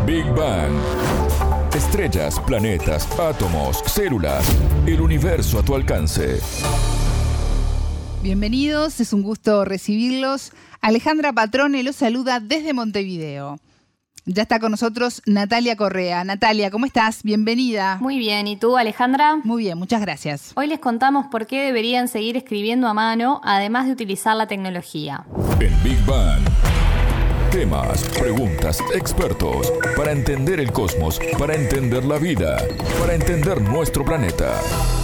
Big Bang. Estrellas, planetas, átomos, células, el universo a tu alcance. Bienvenidos, es un gusto recibirlos. Alejandra Patrone los saluda desde Montevideo. Ya está con nosotros Natalia Correa. Natalia, ¿cómo estás? Bienvenida. Muy bien, ¿y tú, Alejandra? Muy bien, muchas gracias. Hoy les contamos por qué deberían seguir escribiendo a mano, además de utilizar la tecnología. En Big Bang. Temas, preguntas, expertos, para entender el cosmos, para entender la vida, para entender nuestro planeta.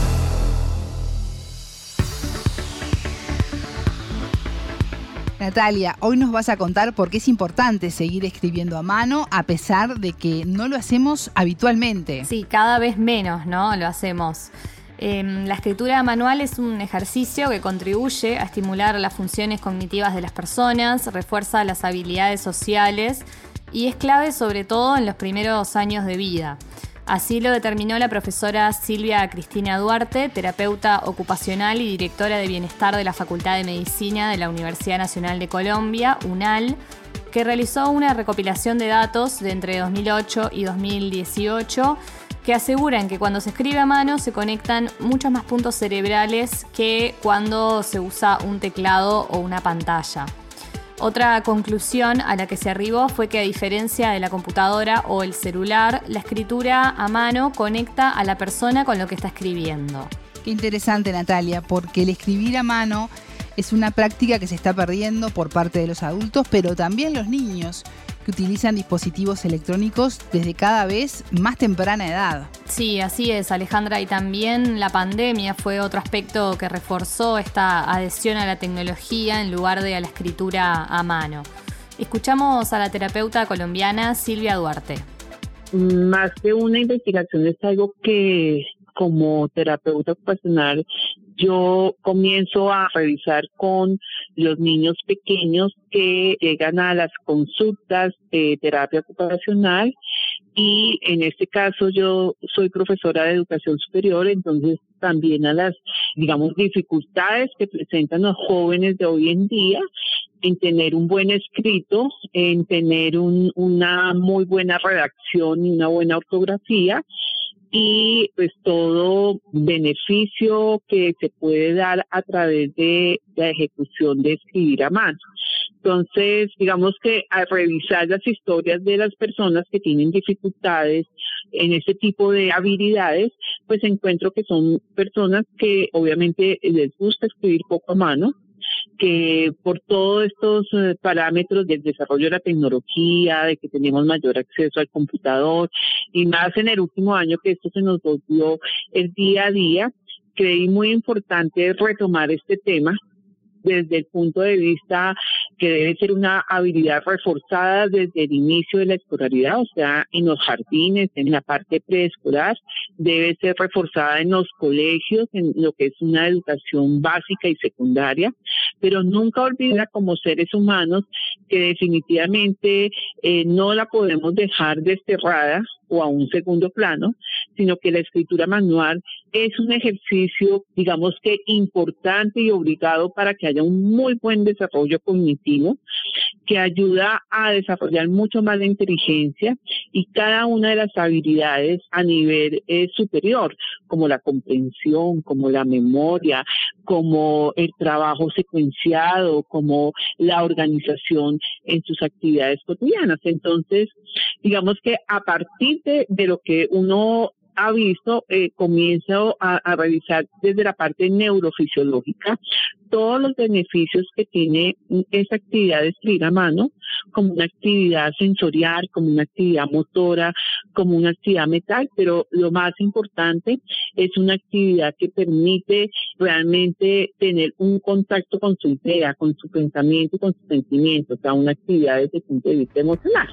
Natalia, hoy nos vas a contar por qué es importante seguir escribiendo a mano a pesar de que no lo hacemos habitualmente. Sí, cada vez menos, ¿no? Lo hacemos. La escritura manual es un ejercicio que contribuye a estimular las funciones cognitivas de las personas, refuerza las habilidades sociales y es clave sobre todo en los primeros años de vida. Así lo determinó la profesora Silvia Cristina Duarte, terapeuta ocupacional y directora de bienestar de la Facultad de Medicina de la Universidad Nacional de Colombia, UNAL, que realizó una recopilación de datos de entre 2008 y 2018 que aseguran que cuando se escribe a mano se conectan muchos más puntos cerebrales que cuando se usa un teclado o una pantalla. Otra conclusión a la que se arribó fue que, a diferencia de la computadora o el celular, la escritura a mano conecta a la persona con lo que está escribiendo. Qué interesante, Natalia, porque el escribir a mano es una práctica que se está perdiendo por parte de los adultos, pero también los niños, que utilizan dispositivos electrónicos desde cada vez más temprana edad. Sí, así es, Alejandra, y también la pandemia fue otro aspecto que reforzó esta adhesión a la tecnología en lugar de a la escritura a mano. Escuchamos a la terapeuta colombiana Silvia Duarte. Más que una investigación, es algo que como terapeuta ocupacional yo comienzo a revisar con los niños pequeños que llegan a las consultas de terapia ocupacional, y en este caso yo soy profesora de educación superior, entonces también a las, dificultades que presentan los jóvenes de hoy en día en tener un buen escrito, en tener una muy buena redacción y una buena ortografía, y pues todo beneficio que se puede dar a través de la ejecución de escribir a mano. Entonces, digamos que al revisar las historias de las personas que tienen dificultades en este tipo de habilidades, pues encuentro que son personas que obviamente les gusta escribir poco a mano, que por todos estos parámetros del desarrollo de la tecnología, de que tenemos mayor acceso al computador, y más en el último año que esto se nos volvió el día a día, creí muy importante retomar este tema desde el punto de vista que debe ser una habilidad reforzada desde el inicio de la escolaridad, o sea, en los jardines, en la parte preescolar, debe ser reforzada en los colegios, en lo que es una educación básica y secundaria, pero nunca olvida como seres humanos que definitivamente no la podemos dejar desterrada o a un segundo plano, sino que la escritura manual es un ejercicio, que importante y obligado para que haya un muy buen desarrollo cognitivo, que ayuda a desarrollar mucho más la inteligencia y cada una de las habilidades a nivel superior, como la comprensión, como la memoria, como el trabajo secuenciado, como la organización en sus actividades cotidianas. Entonces, digamos que a partir de lo que uno ha visto, comienzo a revisar desde la parte neurofisiológica todos los beneficios que tiene esta actividad de escribir a mano, como una actividad sensorial, como una actividad motora, como una actividad mental, pero lo más importante es una actividad que permite realmente tener un contacto con su idea, con su pensamiento y con sus sentimientos, o sea, una actividad desde el punto de vista emocional.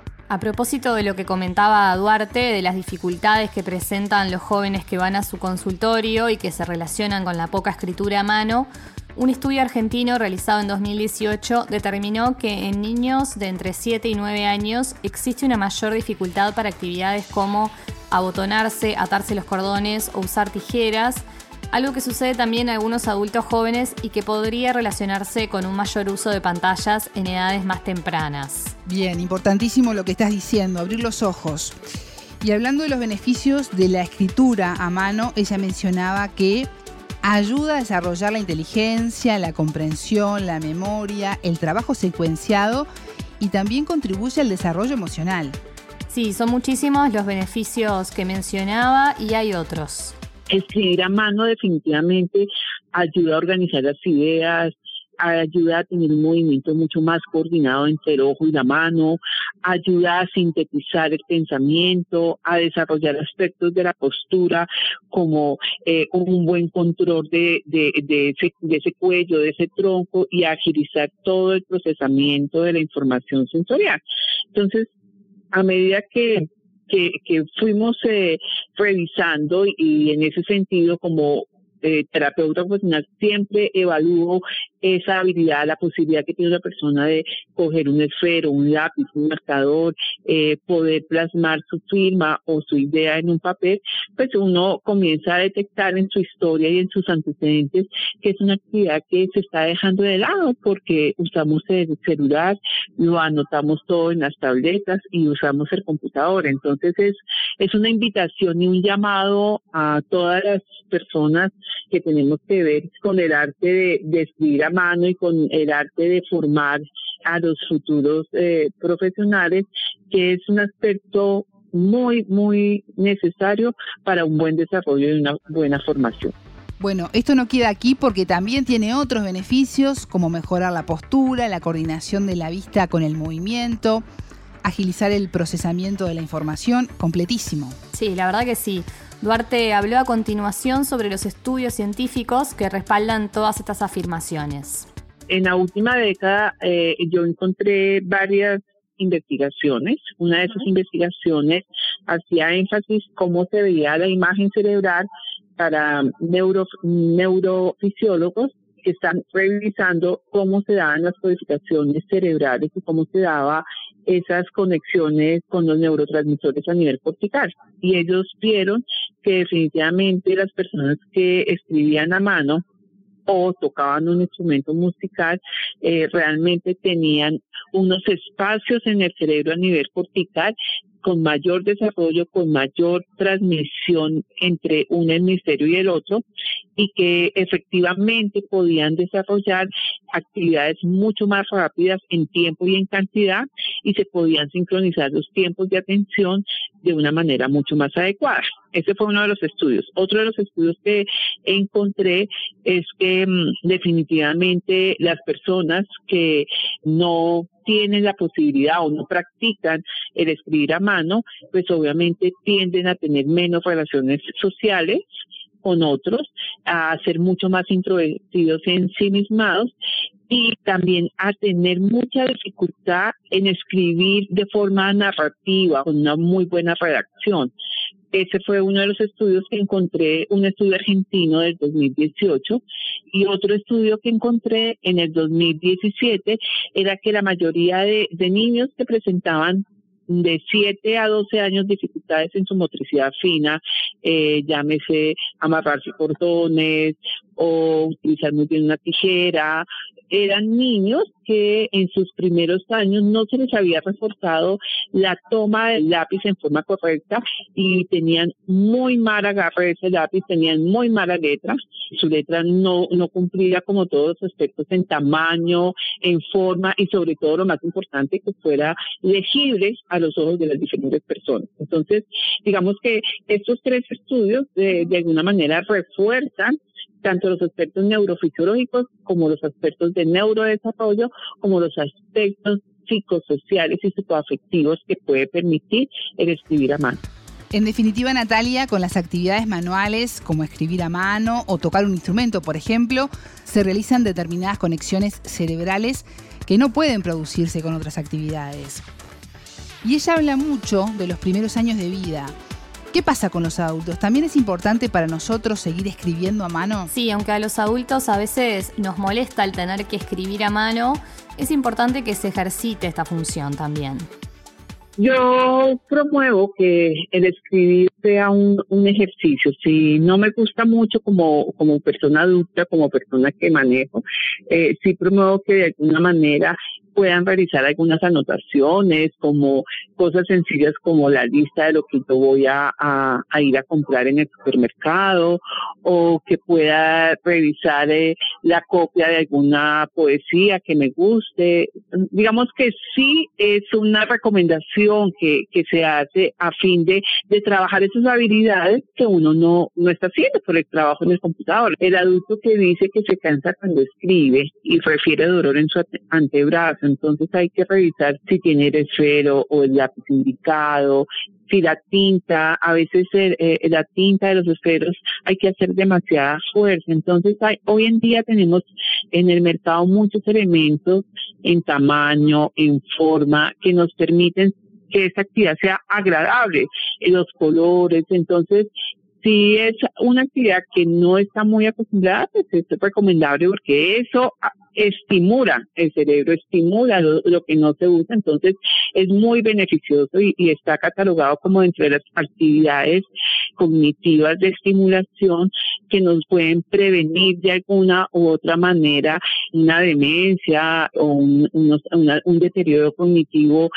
A propósito de lo que comentaba Duarte, de las dificultades que presentan los jóvenes que van a su consultorio y que se relacionan con la poca escritura a mano, un estudio argentino realizado en 2018 determinó que en niños de entre 7 y 9 años existe una mayor dificultad para actividades como abotonarse, atarse los cordones o usar tijeras, algo que sucede también en algunos adultos jóvenes y que podría relacionarse con un mayor uso de pantallas en edades más tempranas. Bien, importantísimo lo que estás diciendo, abrir los ojos. Y hablando de los beneficios de la escritura a mano, ella mencionaba que ayuda a desarrollar la inteligencia, la comprensión, la memoria, el trabajo secuenciado y también contribuye al desarrollo emocional. Sí, son muchísimos los beneficios que mencionaba y hay otros. Escribir a mano definitivamente ayuda a organizar las ideas, ayuda a tener un movimiento mucho más coordinado entre el ojo y la mano, ayuda a sintetizar el pensamiento, a desarrollar aspectos de la postura como un buen control de ese cuello, de ese tronco, y a agilizar todo el procesamiento de la información sensorial. Entonces, a medida que fuimos revisando, y en ese sentido como terapeuta profesional siempre evalúo esa habilidad, la posibilidad que tiene una persona de coger un esfero, un lápiz, un marcador, poder plasmar su firma o su idea en un papel, pues uno comienza a detectar en su historia y en sus antecedentes que es una actividad que se está dejando de lado porque usamos el celular, lo anotamos todo en las tabletas y usamos el computador. Entonces es una invitación y un llamado a todas las personas que tenemos que ver con el arte de escribir a mano y con el arte de formar a los futuros profesionales, que es un aspecto muy, muy necesario para un buen desarrollo y una buena formación. Bueno, esto no queda aquí porque también tiene otros beneficios como mejorar la postura, la coordinación de la vista con el movimiento, agilizar el procesamiento de la información, completísimo. Sí, la verdad que sí. Duarte habló a continuación sobre los estudios científicos que respaldan todas estas afirmaciones. En la última década yo encontré varias investigaciones. Una de esas investigaciones hacía énfasis cómo se veía la imagen cerebral para neurofisiólogos que están revisando cómo se daban las codificaciones cerebrales y cómo se daba esas conexiones con los neurotransmisores a nivel cortical. Y ellos vieron que definitivamente las personas que escribían a mano o tocaban un instrumento musical realmente tenían unos espacios en el cerebro a nivel cortical con mayor desarrollo, con mayor transmisión entre un hemisferio y el otro, y que efectivamente podían desarrollar actividades mucho más rápidas en tiempo y en cantidad, y se podían sincronizar los tiempos de atención de una manera mucho más adecuada. Ese fue uno de los estudios. Otro de los estudios que encontré es que definitivamente las personas que no tienen la posibilidad o no practican el escribir a mano, pues obviamente tienden a tener menos relaciones sociales con otros, a ser mucho más introvertidos en sí mismos y también a tener mucha dificultad en escribir de forma narrativa, con una muy buena redacción. Ese fue uno de los estudios que encontré, un estudio argentino del 2018, y otro estudio que encontré en el 2017 era que la mayoría de niños que presentaban de 7 a 12 años dificultades en su motricidad fina, llámese amarrarse cordones o utilizar muy bien una tijera, eran niños que en sus primeros años no se les había reforzado la toma del lápiz en forma correcta y tenían muy mal agarre de ese lápiz, tenían muy mala letra, su letra no cumplía como todos los aspectos en tamaño, en forma y sobre todo lo más importante, que fuera legible a los ojos de las diferentes personas. Entonces, digamos que estos 3 estudios de alguna manera refuerzan tanto los aspectos neurofisiológicos como los aspectos de neurodesarrollo, como los aspectos psicosociales y psicoafectivos que puede permitir el escribir a mano. En definitiva, Natalia, con las actividades manuales como escribir a mano o tocar un instrumento, por ejemplo, se realizan determinadas conexiones cerebrales que no pueden producirse con otras actividades. Y ella habla mucho de los primeros años de vida. ¿Qué pasa con los adultos? ¿También es importante para nosotros seguir escribiendo a mano? Sí, aunque a los adultos a veces nos molesta el tener que escribir a mano, es importante que se ejercite esta función también. Yo promuevo que el escribir sea un ejercicio. Si no me gusta mucho como persona adulta, como persona que manejo, sí promuevo que de alguna manera puedan realizar algunas anotaciones, como cosas sencillas como la lista de lo que yo voy a ir a comprar en el supermercado, o que pueda revisar la copia de alguna poesía que me guste. Digamos que sí es una recomendación que se hace a fin de trabajar esas habilidades que uno no está haciendo por el trabajo en el computador. El adulto que dice que se cansa cuando escribe y refiere dolor en su antebrazo, entonces hay que revisar si tiene el esfero o el lápiz indicado, si la tinta, a veces la tinta de los esferos hay que hacer demasiada fuerza. Entonces hoy en día tenemos en el mercado muchos elementos en tamaño, en forma, que nos permiten que esta actividad sea agradable, los colores. Entonces, si es una actividad que no está muy acostumbrada, pues es recomendable, porque eso estimula el cerebro, estimula lo que no se usa. Entonces es muy beneficioso y está catalogado como dentro de las actividades cognitivas de estimulación que nos pueden prevenir de alguna u otra manera una demencia o un deterioro cognitivo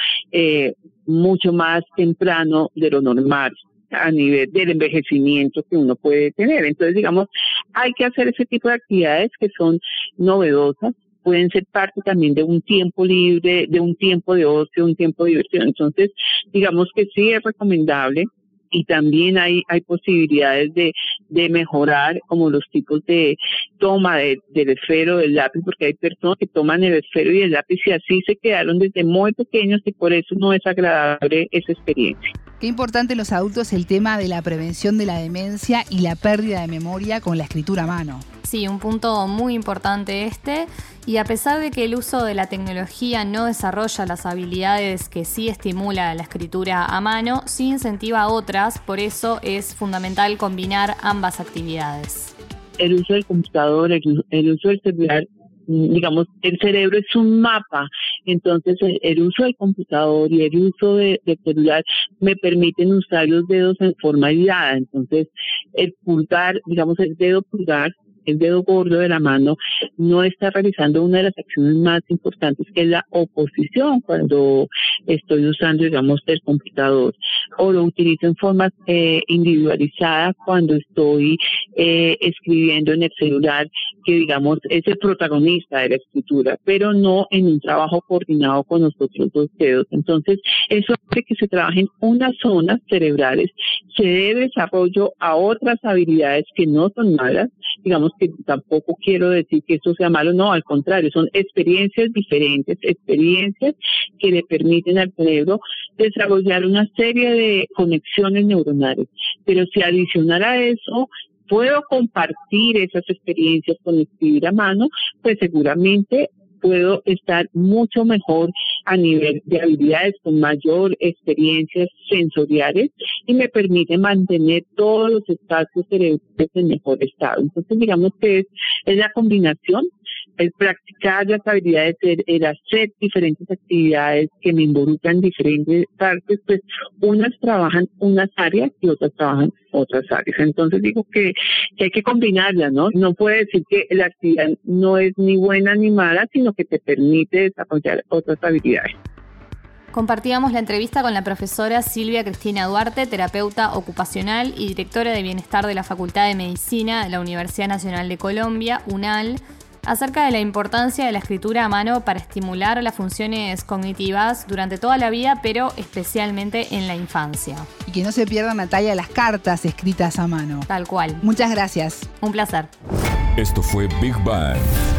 mucho más temprano de lo normal a nivel del envejecimiento que uno puede tener. Entonces, digamos, hay que hacer ese tipo de actividades que son novedosas, pueden ser parte también de un tiempo libre, de un tiempo de ocio, un tiempo de diversión. Entonces, digamos que sí es recomendable, y también hay posibilidades de mejorar, como los tipos de toma del esfero, del lápiz, porque hay personas que toman el esfero y el lápiz y así se quedaron desde muy pequeños, y por eso no es agradable esa experiencia. Qué importante en los adultos el tema de la prevención de la demencia y la pérdida de memoria con la escritura a mano. Sí, un punto muy importante este. Y a pesar de que el uso de la tecnología no desarrolla las habilidades que sí estimula la escritura a mano, sí incentiva otras. Por eso es fundamental combinar ambas actividades. El uso del computador, el uso del celular, digamos, el cerebro es un mapa. Entonces el uso del computador y el uso del celular me permiten usar los dedos en forma aislada. Entonces el pulgar, digamos, el dedo pulgar, el dedo gordo de la mano, no está realizando una de las acciones más importantes, que es la oposición, cuando estoy usando, digamos, el computador, o lo utilizo en forma individualizada cuando estoy escribiendo en el celular, que, digamos, es el protagonista de la escritura, pero no en un trabajo coordinado con los otros dos dedos. Entonces, eso hace que se trabajen unas zonas cerebrales, se dé desarrollo a otras habilidades que no son malas. Digamos que tampoco quiero decir que esto sea malo, no, al contrario, son experiencias diferentes, experiencias que le permiten al cerebro desarrollar una serie de conexiones neuronales. Pero si adicional a eso puedo compartir esas experiencias con escribir a mano, pues seguramente puedo estar mucho mejor a nivel de habilidades, con mayor experiencias sensoriales, y me permite mantener todos los espacios cerebrales en mejor estado. Entonces, digamos que es la combinación, el practicar las habilidades, el hacer diferentes actividades que me involucran diferentes partes, pues unas trabajan unas áreas y otras trabajan otras áreas. Entonces digo que hay que combinarlas, ¿no? No puede decir que la actividad no es ni buena ni mala, sino que te permite desarrollar otras habilidades. Compartíamos la entrevista con la profesora Silvia Cristina Duarte, terapeuta ocupacional y directora de bienestar de la Facultad de Medicina de la Universidad Nacional de Colombia, UNAL, acerca de la importancia de la escritura a mano para estimular las funciones cognitivas durante toda la vida, pero especialmente en la infancia. Y que no se pierdan, Natalia, las cartas escritas a mano. Tal cual. Muchas gracias. Un placer. Esto fue Big Bang.